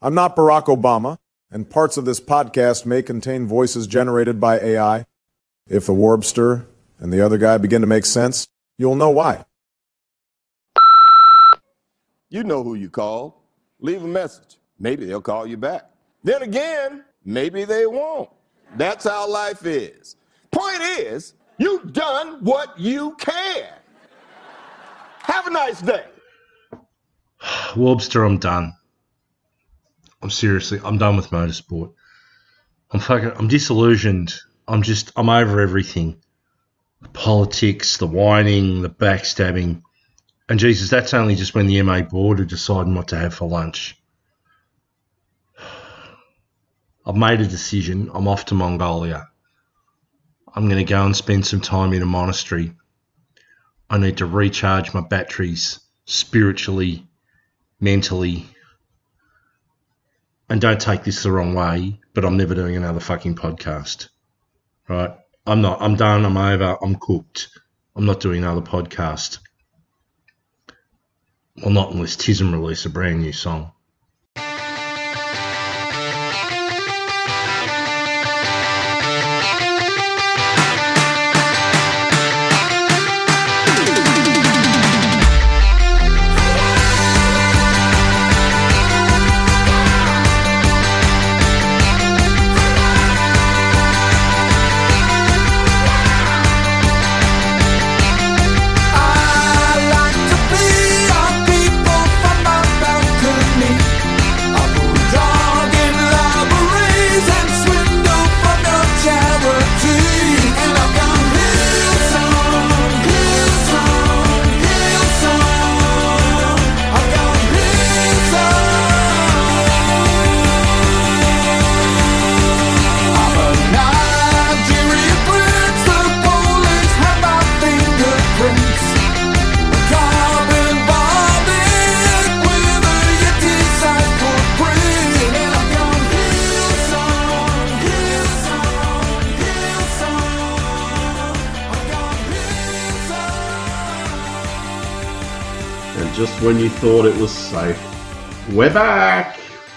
I'm not Barack Obama, and parts of this podcast may contain voices generated by AI. If the Warbster and the other guy begin to make sense, you'll know why. You know who you called. Leave a message. Maybe they'll call you back. Then again, maybe they won't. That's how life is. Point is, you've done what you can. Have a nice day. Warbster, I'm done. I'm done with motorsport. I'm disillusioned. I'm over everything. The politics, the whining, the backstabbing. And Jesus, that's only just when the MA board have decided what to have for lunch. I've made a decision. I'm off to Mongolia. I'm going to go and spend some time in a monastery. I need to recharge my batteries spiritually, mentally. And don't take this the wrong way, but I'm never doing another fucking podcast. Right? I'm done. I'm over. I'm cooked. I'm not doing another podcast. Well, not unless TISM release a brand new song. Just when you thought it was safe, we're back!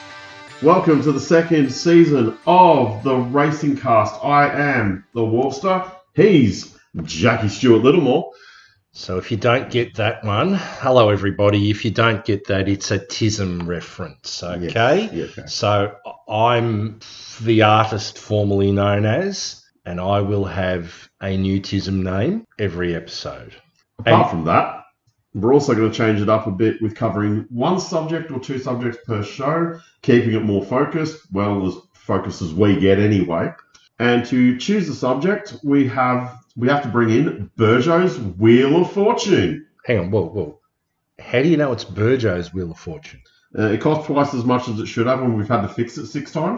Welcome to the second season of the Racing Cast. I am the Warbster. He's Jackie Stewart Littlemore. So if you don't get that one, hello everybody. If you don't get that, it's a TISM reference, okay? Yes, okay. So I'm the artist formerly known as, and I will have a new TISM name every episode. Apart from that, we're also going to change it up a bit with covering one subject or two subjects per show, keeping it more focused, well, as focused as we get anyway. And to choose the subject, we have to bring in Burjo's Wheel of Fortune. Hang on, whoa. How do you know it's Burjo's Wheel of Fortune? It costs twice as much as it should have, and we've had to fix it 6 times.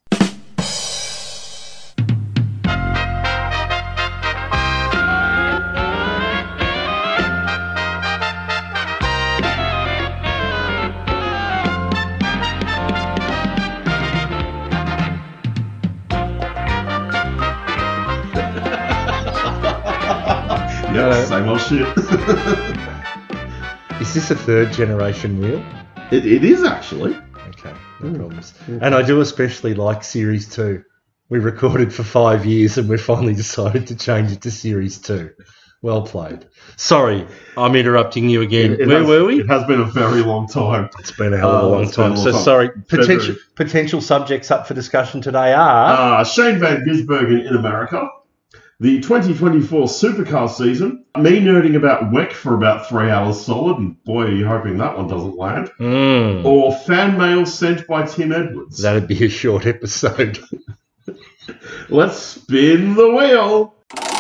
Same old shit. Is this a third generation wheel? It is actually. Okay, no problems. Yeah. And I do especially like Series 2. We recorded for 5 years and we finally decided to change it to Series 2. Well played. Sorry, I'm interrupting you again. Where were we? It has been a very long time. It's been a hell of a long time. So sorry, potential subjects up for discussion today are... Shane Van Gisbergen in America. The 2024 Supercar season, me nerding about WEC for about 3 hours solid, and boy, are you hoping that one doesn't land. Or fan mail sent by Tim Edwards. That'd be a short episode. Let's spin the wheel.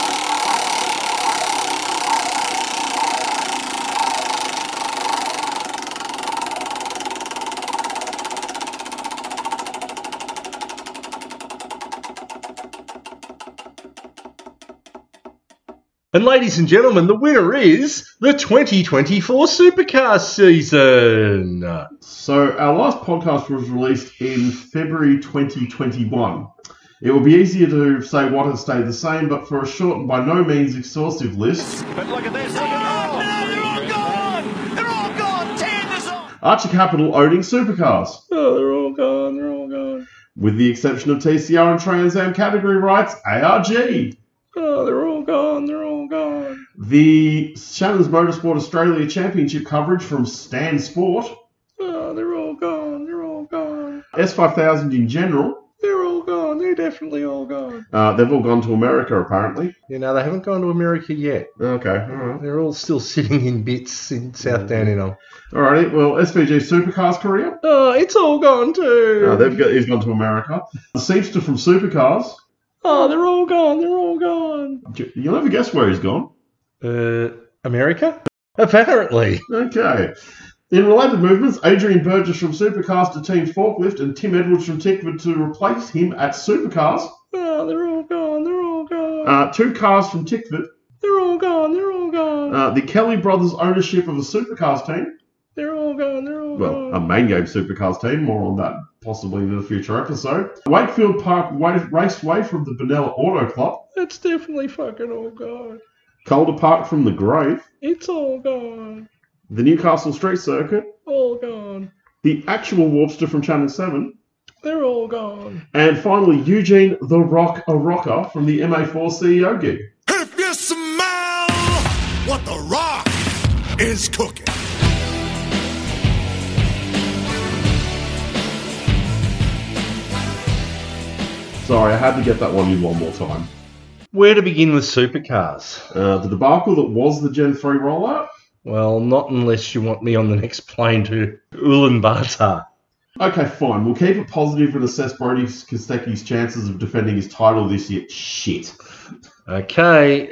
And ladies and gentlemen, the winner is the 2024 Supercar season. So our last podcast was released in February 2021. It will be easier to say what has stayed the same, but for a short and by no means exhaustive list... But look at this, look at they're all gone! They're all gone! Tear this off! Archer Capital owning supercars, Oh, they're all gone. They're all gone. with the exception of TCR and Trans Am category rights, ARG. Oh, they're all gone. They're all gone. The Shannon's Motorsport Australia Championship coverage from Stan Sport. Oh, they're all gone. They're all gone. S5000 in general. They're all gone. They're definitely all gone. They've all gone to America, apparently. You know, they haven't gone to America yet. Okay, all right. They're all still sitting in bits in South Dandenong. Alrighty, well, SVG Supercars Korea. Oh, it's all gone too. He's gone to America. The Seamster from Supercars. Oh, they're all gone. They're all gone. You'll never guess where he's gone. America? Apparently. Okay. In related movements, Adrian Burgess from Supercars to Team Forklift and Tim Edwards from Tickford to replace him at Supercars. Oh, they're all gone. They're all gone. 2 cars from Tickford. They're all gone. They're all gone. The Kelly brothers' ownership of a Supercars team. They're all gone. They're all Well, a gone. main game Supercars team. More on that possibly in a future episode. Wakefield Park Raceway from the Benalla Auto Club. It's definitely fucking all gone. Calder Park from the Grave. It's all gone. The Newcastle Street Circuit. All gone. The actual Warpster from Channel 7. They're all gone. And finally, Eugene the Rock a Rocker from the MA4 CEO gig. If you smell what the Rock is cooking. Sorry, I had to get that one in one more time. Where to begin with supercars? The debacle that was the Gen 3 rollout. Well, not unless you want me on the next plane to Ulaanbaatar. Okay, fine. We'll keep it positive and assess Brody Kostecki's chances of defending his title this year. Shit. Okay,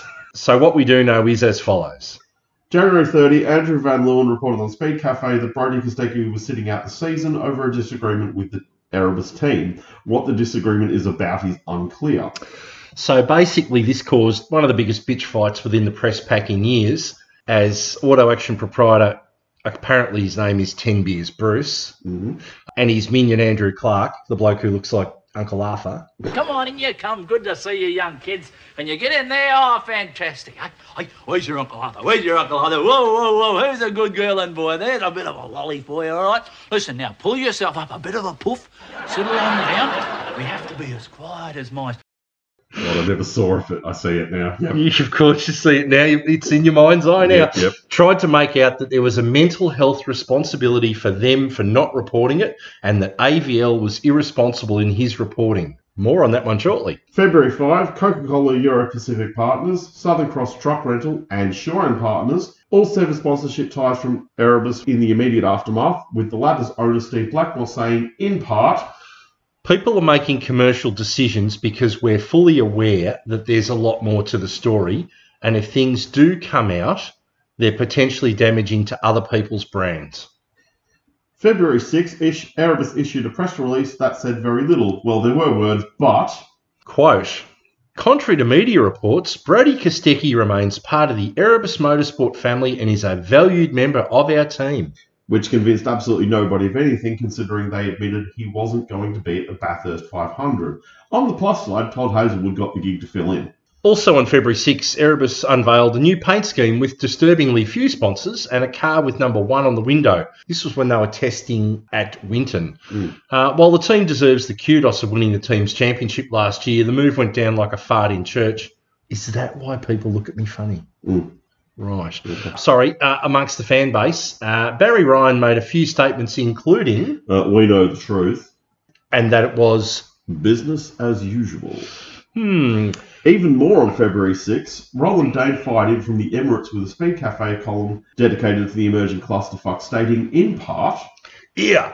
so what we do know is as follows. January 30, Andrew Van Leeuwen reported on Speed Cafe that Brody Kostecki was sitting out the season over a disagreement with the Erebus team. What the disagreement is about is unclear. So basically this caused one of the biggest bitch fights within the press pack in years, as Auto Action proprietor, apparently his name is 10 Beers Bruce, and his minion Andrew Clark, the bloke who looks like Uncle Arthur. Come on in, you come. Good to see you, young kids. And you get in there, oh, fantastic. Hey, where's your Uncle Arthur? Where's your Uncle Arthur? Whoa, whoa, whoa, who's a good girl and boy? There's a bit of a lolly for you, all right? Listen, now, pull yourself up, a bit of a puff, settle on down. We have to be as quiet as mice. Well, I never saw it. I see it now. Yep. You, of course, you see it now. It's in your mind's eye now. Yep. Tried to make out that there was a mental health responsibility for them for not reporting it, and that AVL was irresponsible in his reporting. More on that one shortly. February 5, Coca-Cola Euro-Pacific Partners, Southern Cross Truck Rental and Shore Partners all severed sponsorship ties from Erebus in the immediate aftermath, with the latter's owner Steve Blackwell saying, in part, People are making commercial decisions because we're fully aware that there's a lot more to the story, and if things do come out, they're potentially damaging to other people's brands. February 6, Erebus issued a press release that said very little. Well, there were words, but... Quote, contrary to media reports, Brody Kostecki remains part of the Erebus Motorsport family and is a valued member of our team. Which convinced absolutely nobody of anything, considering they admitted he wasn't going to be at the Bathurst 500. On the plus side, Todd Hazelwood got the gig to fill in. Also on February 6, Erebus unveiled a new paint scheme with disturbingly few sponsors and a car with number 1 on the window. This was when they were testing at Winton. While the team deserves the kudos of winning the team's championship last year, the move went down like a fart in church. Is that why people look at me funny? Right. Sorry, amongst the fan base, Barry Ryan made a few statements, including... we know the truth. And that it was... business as usual. Even more on February 6, Roland Dane fired in from the Emirates with a Speed Cafe column dedicated to the emerging clusterfuck, stating, in part... Yeah.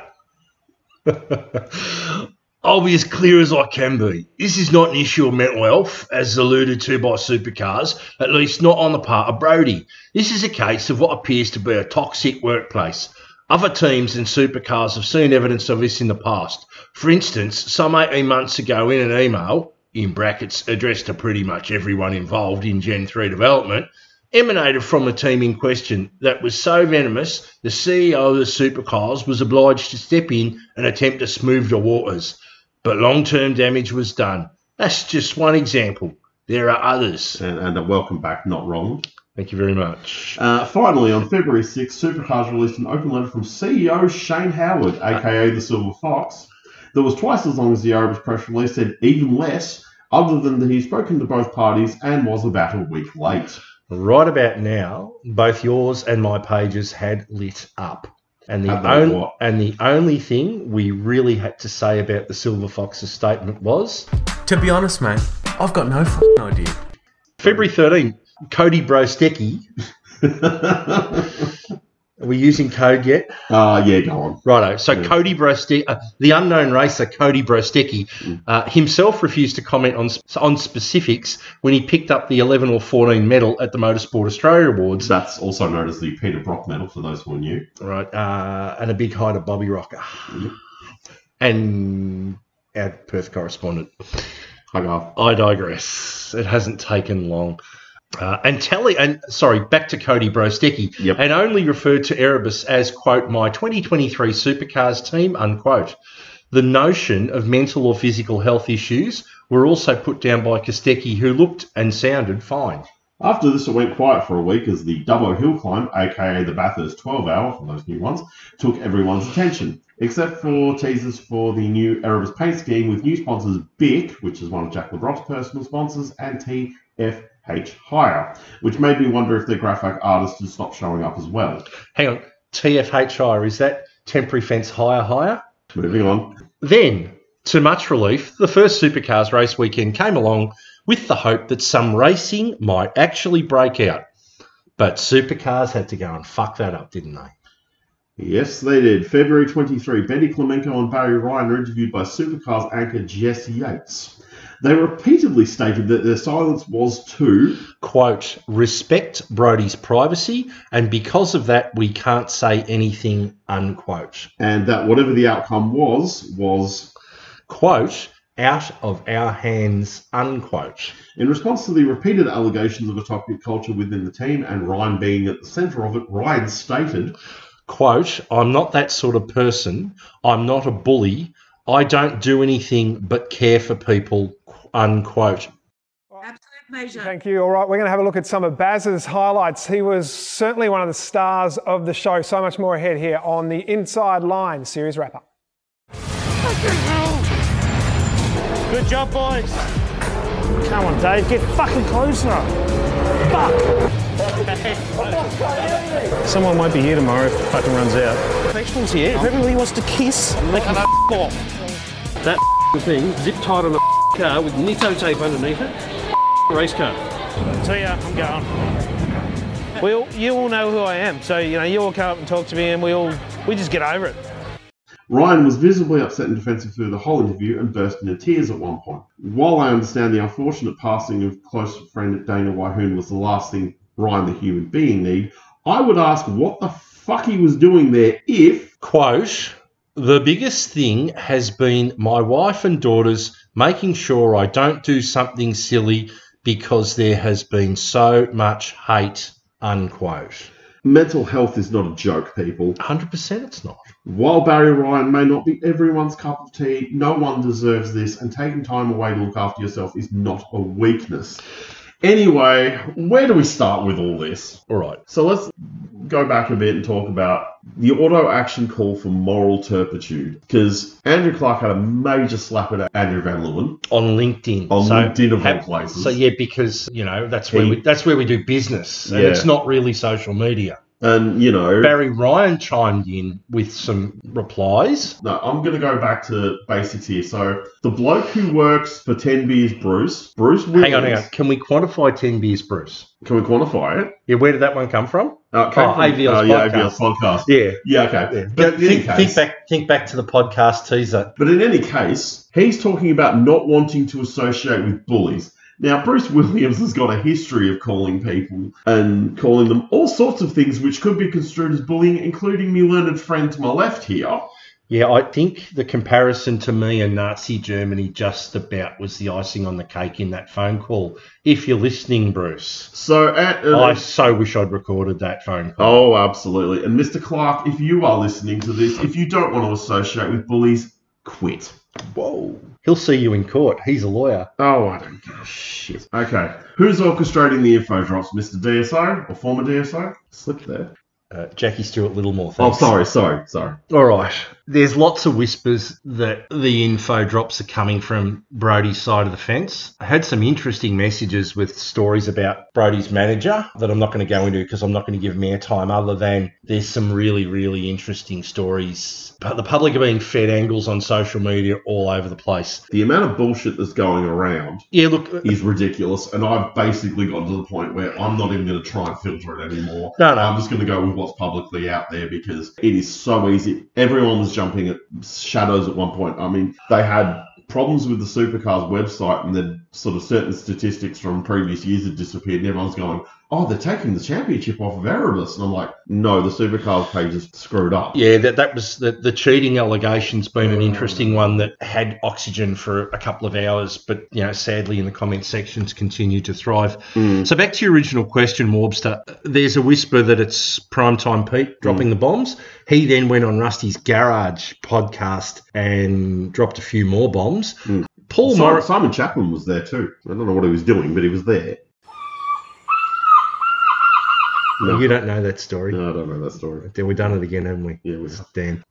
I'll be as clear as I can be. This is not an issue of mental health, as alluded to by supercars, at least not on the part of Brody. This is a case of what appears to be a toxic workplace. Other teams and supercars have seen evidence of this in the past. For instance, some 18 months ago in an email, in brackets addressed to pretty much everyone involved in Gen 3 development, emanated from the team in question that was so venomous, the CEO of the supercars was obliged to step in and attempt to smooth the waters. But long-term damage was done. That's just one example. There are others. And a welcome back, not wrong. Thank you very much. Finally, on February 6th, Supercars released an open letter from CEO Shane Howard, aka the Silver Fox, that was twice as long as the Erebus press release, said even less, other than that he's spoken to both parties and was about a week late. Right about now, both yours and my pages had lit up. And the only thing we really had to say about the Silver Fox's statement was... To be honest, mate, I've got no f***ing idea. February 13th, Cody Brostecki. Are we using code yet? Yeah, go on. Righto. So Cody Brostecki, the unknown racer Cody Brostecki, himself refused to comment on specifics when he picked up the 11 or 14 medal at the Motorsport Australia Awards. That's also known as the Peter Brock medal, for those who are new. Right. And a big hi to Bobby Rocker. And our Perth correspondent. I digress. It hasn't taken long. Back to Cody Brostecki, and only referred to Erebus as, quote, my 2023 Supercars team, unquote. The notion of mental or physical health issues were also put down by Kostecki, who looked and sounded fine. After this, it went quiet for a week as the Dubbo Hill Climb, aka the Bathurst 12 Hour, for those new ones, took everyone's attention, except for teasers for the new Erebus paint scheme with new sponsors BIC, which is one of Jack LeBrock's personal sponsors, and TFH Hire, which made me wonder if their graphic artist has stopped showing up as well. Hang on, TFH Hire, is that temporary fence hire? Moving on. Then, to much relief, the first Supercars race weekend came along with the hope that some racing might actually break out. But Supercars had to go and fuck that up, didn't they? Yes, they did. February 23, Betty Clemenko and Barry Ryan are interviewed by Supercars anchor Jess Yates. They repeatedly stated that their silence was to, quote, respect Brodie's privacy, and because of that, we can't say anything, unquote. And that whatever the outcome was, quote, out of our hands, unquote. In response to the repeated allegations of a toxic culture within the team and Ryan being at the centre of it, Ryan stated, quote, I'm not that sort of person. I'm not a bully. I don't do anything but care for people, unquote. Absolute pleasure. Thank you. All right, we're going to have a look at some of Baz's highlights. He was certainly one of the stars of the show. So much more ahead here on the Inside Line series wrap-up. Good job, boys. Come on, Dave, get fucking closer. Fuck. Someone won't be here tomorrow if it fucking runs out. Professionals here. If everybody wants to kiss, they can off. That thing zip tied on a car with Nitto tape underneath it. Race car. So yeah, I'm going. You all know who I am, so you all come up and talk to me, and we just get over it. Ryan was visibly upset and defensive through the whole interview and burst into tears at one point. While I understand the unfortunate passing of close friend Dana Wyhoon was the last thing Ryan the human being need, I would ask what the fuck he was doing there if... Quote, the biggest thing has been my wife and daughters making sure I don't do something silly because there has been so much hate, unquote. Mental health is not a joke, people. 100% it's not. While Barry Ryan may not be everyone's cup of tea, no one deserves this, and taking time away to look after yourself is not a weakness. Anyway, where do we start with all this? All right. So let's go back a bit and talk about the auto action call for moral turpitude. Because Andrew Clark had a major slap at Andrew Van Leeuwen. On LinkedIn. LinkedIn of all places. So yeah, because, that's where we do business. And it's not really social media. And, Barry Ryan chimed in with some replies. No, I'm going to go back to basics here. So, the bloke who works for 10 Beers Bruce Williams... Hang on. Can we quantify 10 Beers Bruce? Can we quantify it? Yeah, where did that one come from? AVL's podcast. AVL's podcast. Yeah. Yeah, okay. Yeah. But think back to the podcast teaser. But in any case, he's talking about not wanting to associate with bullies. Now, Bruce Williams has got a history of calling people and calling them all sorts of things which could be construed as bullying, including me learned friend to my left here. Yeah, I think the comparison to me and Nazi Germany just about was the icing on the cake in that phone call. If you're listening, Bruce. So, I so wish I'd recorded that phone call. Oh, absolutely. And Mr. Clark, if you are listening to this, if you don't want to associate with bullies, quit. Whoa. He'll see you in court. He's a lawyer. Oh, I don't give a shit. Okay. Who's orchestrating the info drops? Mr. DSO or former DSO? Slipped there. Jackie Stewart Littlemore. Oh, Thanks. sorry. All right. There's lots of whispers that the info drops are coming from Brodie's side of the fence. I had some interesting messages with stories about Brodie's manager that I'm not going to go into because I'm not going to give them airtime, other than there's some really, really interesting stories. But the public are being fed angles on social media all over the place. The amount of bullshit that's going around is ridiculous, and I've basically gotten to the point where I'm not even going to try and filter it anymore. No. I'm just going to go with what's publicly out there because it is so easy. Everyone was jumping at shadows at one point. I mean, they had problems with the Supercars website, and then sort of certain statistics from previous years had disappeared, and everyone's going, oh, they're taking the championship off of Erebus. And I'm like, no, the Supercars page is screwed up. Yeah, that was the cheating allegation's been an interesting one that had oxygen for a couple of hours, but, sadly in the comment sections continued to thrive. So back to your original question, Warbster, there's a whisper that it's Primetime Pete dropping the bombs. He then went on Rusty's Garage podcast and dropped a few more bombs. Simon Chapman was there too. I don't know what he was doing, but he was there. No. You don't know that story. No, I don't know that story. We've done it again, haven't we? Yeah, we have. Dan.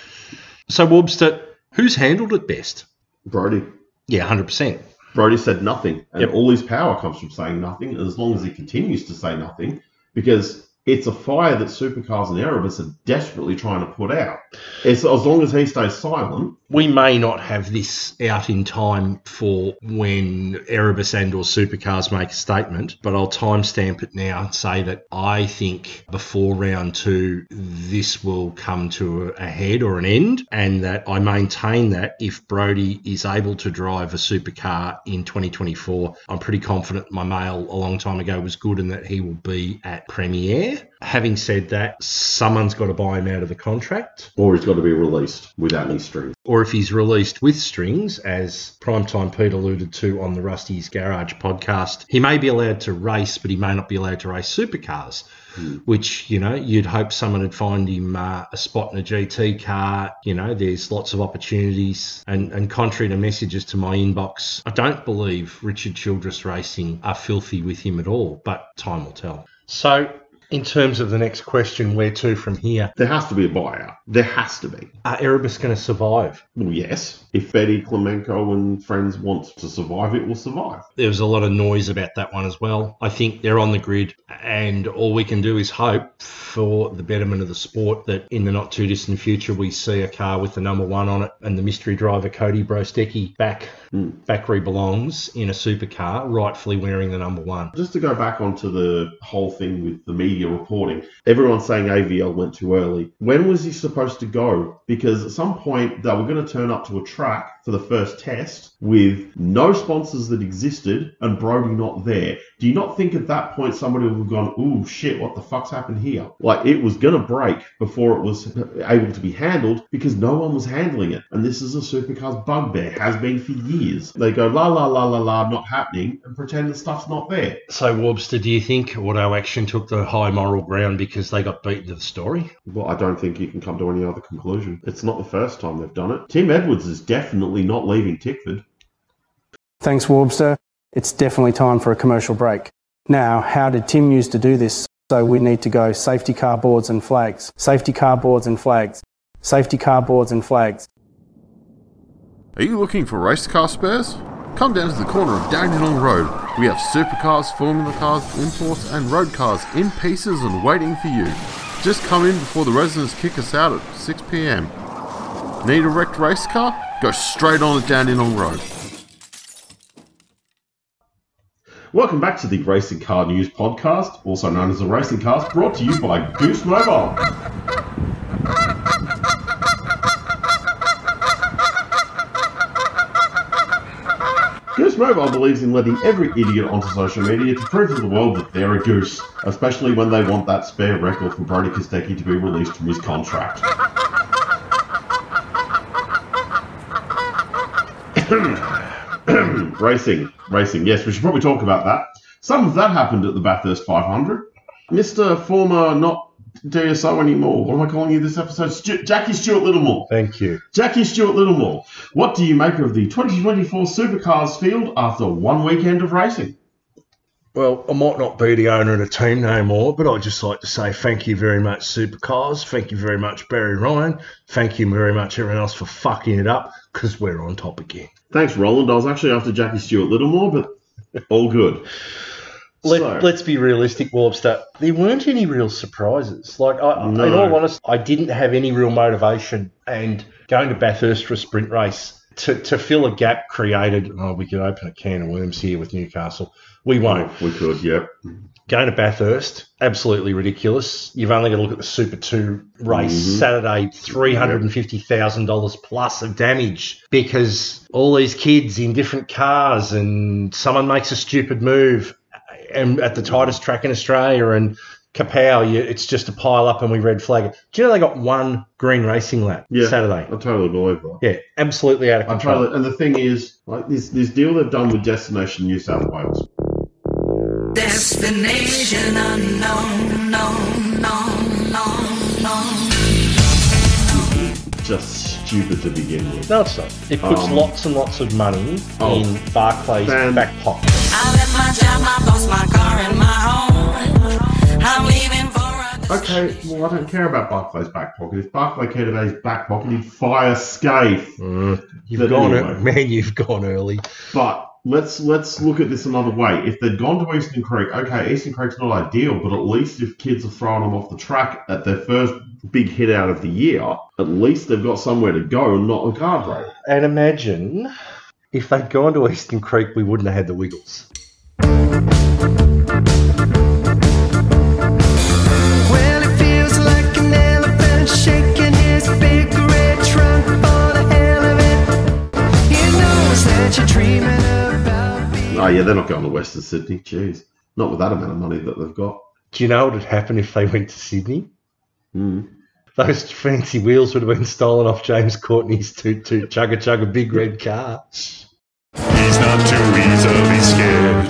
So, Warbster, who's handled it best? Brodie. Yeah, 100%. Brodie said nothing. And all his power comes from saying nothing. And as long as he continues to say nothing, because it's a fire that Supercars and Erebus are desperately trying to put out. As long as he stays silent. We may not have this out in time for when Erebus and or Supercars make a statement, but I'll timestamp it now and say that I think before round 2, this will come to a head or an end, and that I maintain that if Brodie is able to drive a supercar in 2024, I'm pretty confident my mail a long time ago was good and that he will be at Premiere. Having said that, someone's got to buy him out of the contract. Or he's got to be released without any strings. Or if he's released with strings, as Primetime Pete alluded to on the Rusty's Garage podcast, he may be allowed to race, but he may not be allowed to race supercars, which, you'd hope someone would find him a spot in a GT car. There's lots of opportunities. And contrary to messages to my inbox, I don't believe Richard Childress Racing are filthy with him at all, but time will tell. So, in terms of the next question, where to from here? There has to be a buyout. There has to be. Are Erebus going to survive? Well, yes. If Betty Clemenco and friends want to survive, it will survive. There was a lot of noise about that one as well. I think they're on the grid, and all we can do is hope for the betterment of the sport that in the not too distant future we see a car with the number 1 on it and the mystery driver Cody Brostecki back where he belongs in a supercar, rightfully wearing the number 1. Just to go back onto the whole thing with the media reporting, everyone's saying AVL went too early. When was he supposed to go? Because at some point they were going to turn up to a track for the first test with no sponsors that existed and Brodie not there. Do you not think at that point somebody would have gone, ooh, shit, what the fuck's happened here? Like, it was going to break before it was able to be handled because no one was handling it. And this is a Supercars bugbear, has been for years. They go, la, la, la, la, la, not happening, and pretend the stuff's not there. So, Warbster, do you think Auto Action took the high moral ground because they got beaten to the story? Well, I don't think you can come to any other conclusion. It's not the first time they've done it. Tim Edwards is definitely not leaving Tickford. Thanks, Warbster. It's definitely time for a commercial break. Now, how did Tim used to do this? So we need to go safety car boards and flags. Safety car boards and flags. Safety car boards and flags. Are you looking for race car spares? Come down to the corner of Dandenong Road. We have supercars, Formula cars, imports and road cars in pieces and waiting for you. Just come in before the residents kick us out at 6 p.m. Need a wrecked race car? Go straight on at Dandenong Road. Welcome back to the Racing Car News Podcast, also known as the Racing Cast, brought to you by Goose Mobile. Goose Mobile believes in letting every idiot onto social media to prove to the world that they're a goose, especially when they want that spare record for Brodie Kostecki to be released from his contract. Racing, yes, we should probably talk about that. Some of that happened at the Bathurst 500. Mr. Former not do you so anymore. What am I calling you this episode? Jackie Stewart Littlemore. Thank you. Jackie Stewart Littlemore. What do you make of the 2024 Supercars field after one weekend of racing? Well, I might not be the owner of the team no more, but I'd just like to say thank you very much, Supercars. Thank you very much, Barry Ryan. Thank you very much, everyone else, for fucking it up, because we're on top again. Thanks, Roland. I was actually after Jackie Stewart Littlemore, but all good. Let's be realistic, Warpster. There weren't any real surprises. Like, in all honesty, I didn't have any real motivation, and going to Bathurst for a sprint race to fill a gap created. Oh, we could open a can of worms here with Newcastle. We won't. We could, yep. Going to Bathurst, absolutely ridiculous. You've only got to look at the Super 2 race Saturday, $350,000 plus of damage because all these kids in different cars and someone makes a stupid move and at the tightest track in Australia and kapow, it's just a pile up and we red flag it. Do you know they got one green racing lap Saturday? I totally believe that. Yeah, absolutely out of control. And the thing is, like this deal they've done with Destination New South Wales. Destination unknown, Just stupid to begin with. No, it's not. It puts lots and lots of money in Barclays' back pocket. I left my job, I lost my car and my home. I'm leaving for a... Okay, well, I don't care about Barclays' back pocket. If Barclay cared about his back pocket, he'd fire Scaife. You've gone early. But let's look at this another way. If they'd gone to Eastern Creek, okay, Eastern Creek's not ideal, but at least if kids are throwing them off the track at their first big hit out of the year, at least they've got somewhere to go and not a guardrail. And imagine if they'd gone to Eastern Creek, we wouldn't have had the Wiggles. Well, it feels like an elephant shaking his big red trunk for the hell of it. He knows that you're dreaming about being... Oh, yeah, they're not going to Western Sydney. Jeez. Not with that amount of money that they've got. Do you know what would happen if they went to Sydney? Those fancy wheels would have been stolen off James Courtney's toot chugga big red car. He's not too easily scared.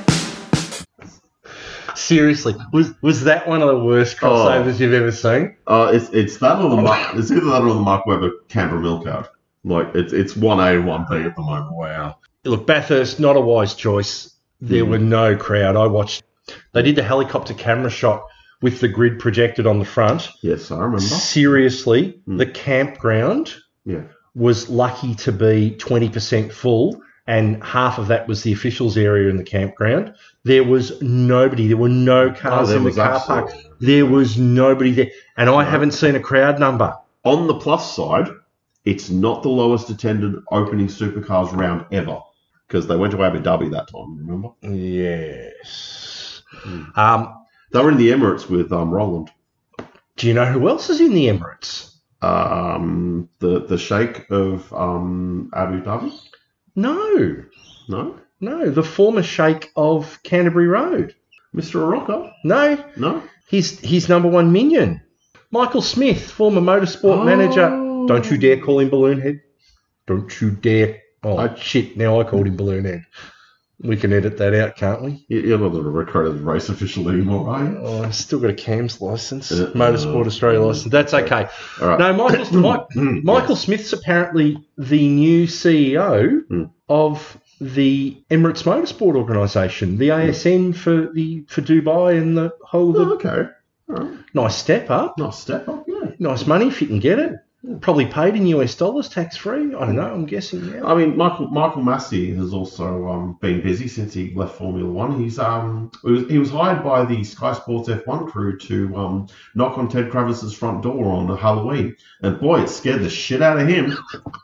Seriously, was that one of the worst crossovers you've ever seen? It's that or the Mark, it's either that or the Mark Webber Canberra Milk Card. Like it's 1A and 1B at the moment. Wow. Look, Bathurst, not a wise choice. There were no crowd. I watched. They did the helicopter camera shot with the grid projected on the front. Yes, I remember. Seriously, the campground was lucky to be 20% full, and half of that was the officials area in the campground. There was nobody. There were no cars in the car park. There was nobody there. And I haven't seen a crowd number. On the plus side, it's not the lowest attended opening Supercars round ever because they went to Abu Dhabi that time, remember? Yes. They were in the Emirates with Roland. Do you know who else is in the Emirates? The Sheikh of Abu Dhabi? No. No? No, the former Sheikh of Canterbury Road. Mr. Arocco? No. No? His number one minion. Michael Smith, former motorsport manager. Don't you dare call him Balloonhead. Don't you dare. Oh, shit, now I called him Balloonhead. We can edit that out, can't we? You're not the recorded race official anymore, are you? Oh, I've still got a CAMS licence, Motorsport Australia licence. That's okay. All right. No, Michael Smith's apparently the new CEO of the Emirates Motorsport Organisation, the ASN for Dubai and the whole. Okay. All right. Nice step up. Nice step up, yeah. Nice money if you can get it. Probably paid in US dollars, tax free. I don't know. I'm guessing now. I mean, Michael Massey has also been busy since he left Formula One. He was hired by the Sky Sports F1 crew to knock on Ted Kravitz's front door on Halloween, and boy, it scared the shit out of him.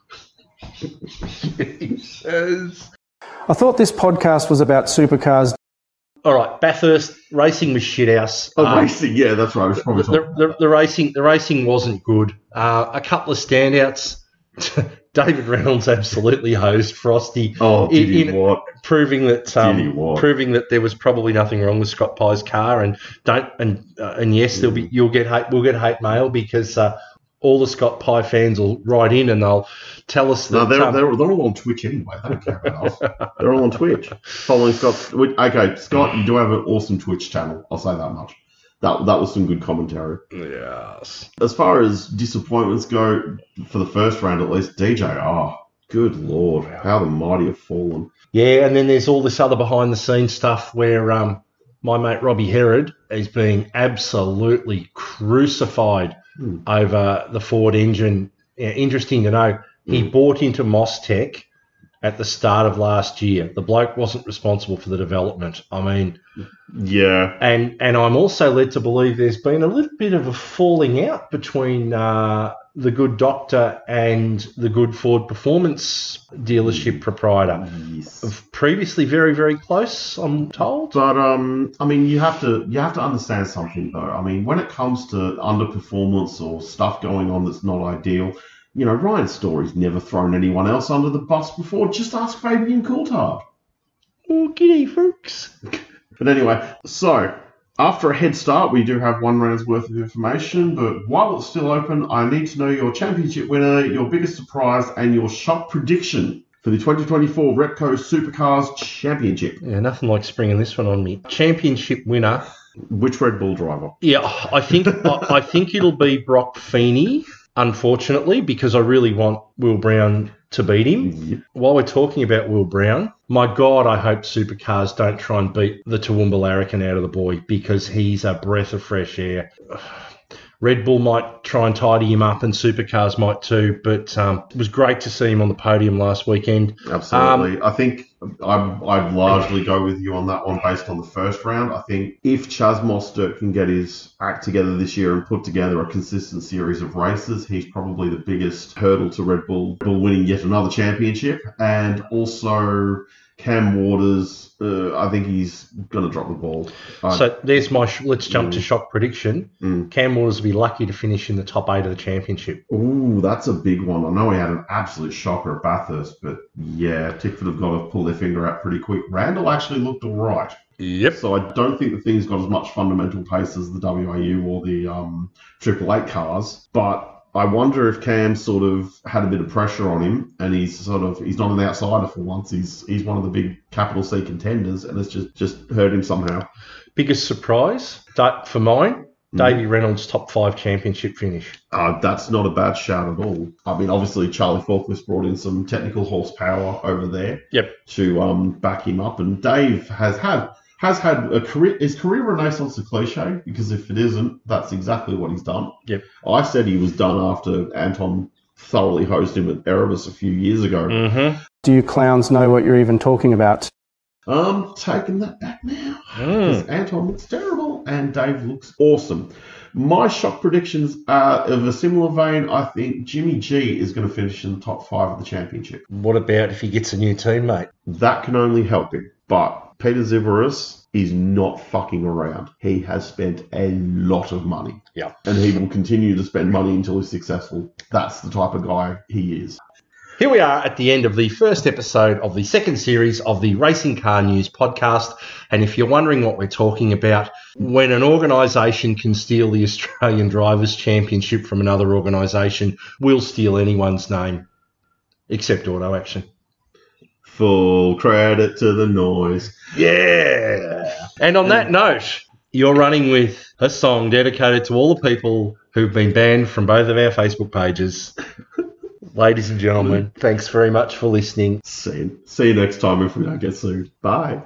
I thought this podcast was about supercars. All right, Bathurst racing was shithouse. Racing, yeah, that's right. The racing wasn't good. A couple of standouts. David Reynolds absolutely hosed Frosty. Oh, did he what? Proving that there was probably nothing wrong with Scott Pye's car, and yes, we'll get hate mail because all the Scott Pye fans will write in and they'll tell us that... No, they're all on Twitch anyway. They don't care about us. They're all on Twitch. Following Scott... Okay, Scott, you do have an awesome Twitch channel. I'll say that much. that was some good commentary. Yes. As far as disappointments go, for the first round at least, DJ, good Lord, how the mighty have fallen. Yeah, and then there's all this other behind-the-scenes stuff where my mate Robbie Herod is being absolutely crucified over the Ford engine. Yeah, interesting to know, he bought into Mostech at the start of last year. The bloke wasn't responsible for the development. I mean... Yeah. And I'm also led to believe there's been a little bit of a falling out between the good doctor and the good Ford Performance dealership proprietor. Yes. Previously very, very close, I'm told. But I mean, you have to understand something though. I mean, when it comes to underperformance or stuff going on that's not ideal, you know, Ryan Story's never thrown anyone else under the bus before. Just ask Fabian Coulthard. Oh, giddy folks. But anyway, so after a head start, we do have one round's worth of information, but while it's still open, I need to know your championship winner, your biggest surprise, and your shock prediction for the 2024 Repco Supercars Championship. Yeah, nothing like springing this one on me. Championship winner. Which Red Bull driver? Yeah, I think it'll be Brock Feeney, unfortunately, because I really want Will Brown to beat him. Yep. While we're talking about Will Brown, my God, I hope Supercars don't try and beat the Toowoomba Larrikin out of the boy, because he's a breath of fresh air. Red Bull might try and tidy him up, and Supercars might too, but it was great to see him on the podium last weekend. Absolutely. I think I'd largely go with you on that one based on the first round. I think if Chaz Mostert can get his act together this year and put together a consistent series of races, he's probably the biggest hurdle to Red Bull winning yet another championship. And also Cam Waters, I think he's going to drop the ball. So there's my... let's jump to shock prediction. Cam Waters will be lucky to finish in the top 8 of the championship. Ooh, that's a big one. I know he had an absolute shocker at Bathurst, but yeah, Tickford have got to pull their finger out pretty quick. Randall actually looked all right. Yep. So I don't think the thing's got as much fundamental pace as the WAU or the 888 cars, but I wonder if Cam sort of had a bit of pressure on him, and he's not an outsider for once. He's one of the big capital C contenders, and it's just hurt him somehow. Biggest surprise for mine, Davey Reynolds' top 5 championship finish. That's not a bad shout at all. I mean, obviously Charlie Forklifts brought in some technical horsepower over there. Yep. To back him up, and Dave has had a career. Is career renaissance a cliche? Because if it isn't, that's exactly what he's done. Yep. I said he was done after Anton thoroughly hosed him at Erebus a few years ago. Mm-hmm. Do you clowns know what you're even talking about? I'm taking that back now. Because Anton looks terrible and Dave looks awesome. My shock predictions are of a similar vein. I think Jimmy G is going to finish in the top 5 of the championship. What about if he gets a new teammate? That can only help him. But Peter Ziveris is not fucking around. He has spent a lot of money. Yeah. And he will continue to spend money until he's successful. That's the type of guy he is. Here we are at the end of the first episode of the second series of the Racing Car News podcast. And if you're wondering what we're talking about, when an organisation can steal the Australian Drivers' Championship from another organisation, we'll steal anyone's name, except Auto Action. Full credit to the noise. Yeah. And on that note, you're running with a song dedicated to all the people who've been banned from both of our Facebook pages. Ladies and gentlemen, thanks very much for listening. See you next time if we don't get sued. Bye.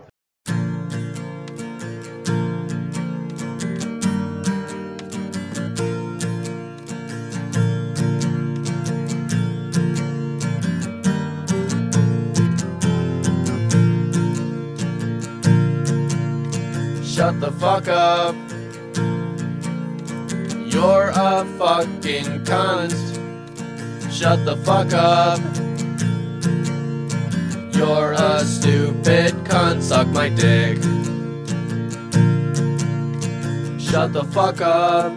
Shut the fuck up. You're a fucking cunt. Shut the fuck up. You're a stupid cunt. Suck my dick. Shut the fuck up.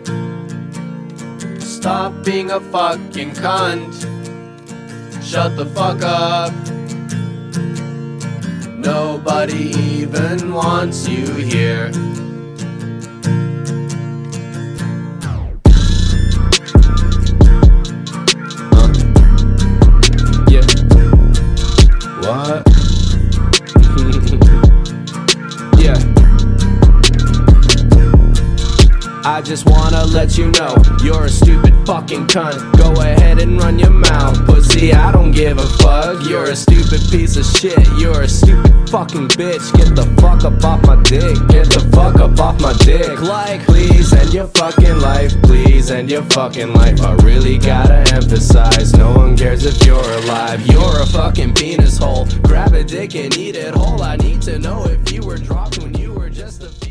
Stop being a fucking cunt. Shut the fuck up. Nobody even wants you here. Yeah. What? Yeah. just wanna let you know you're a stupid fucking cunt. Go ahead and run your mouth, pussy, I don't give a fuck. You're a stupid piece of shit, you're a stupid fucking bitch. Get the fuck up off my dick, get the fuck up off my dick. Like, please end your fucking life, please end your fucking life. I really gotta emphasize, no one cares if you're alive. You're a fucking penis hole, grab a dick and eat it whole. I need to know if you were dropped when you were just a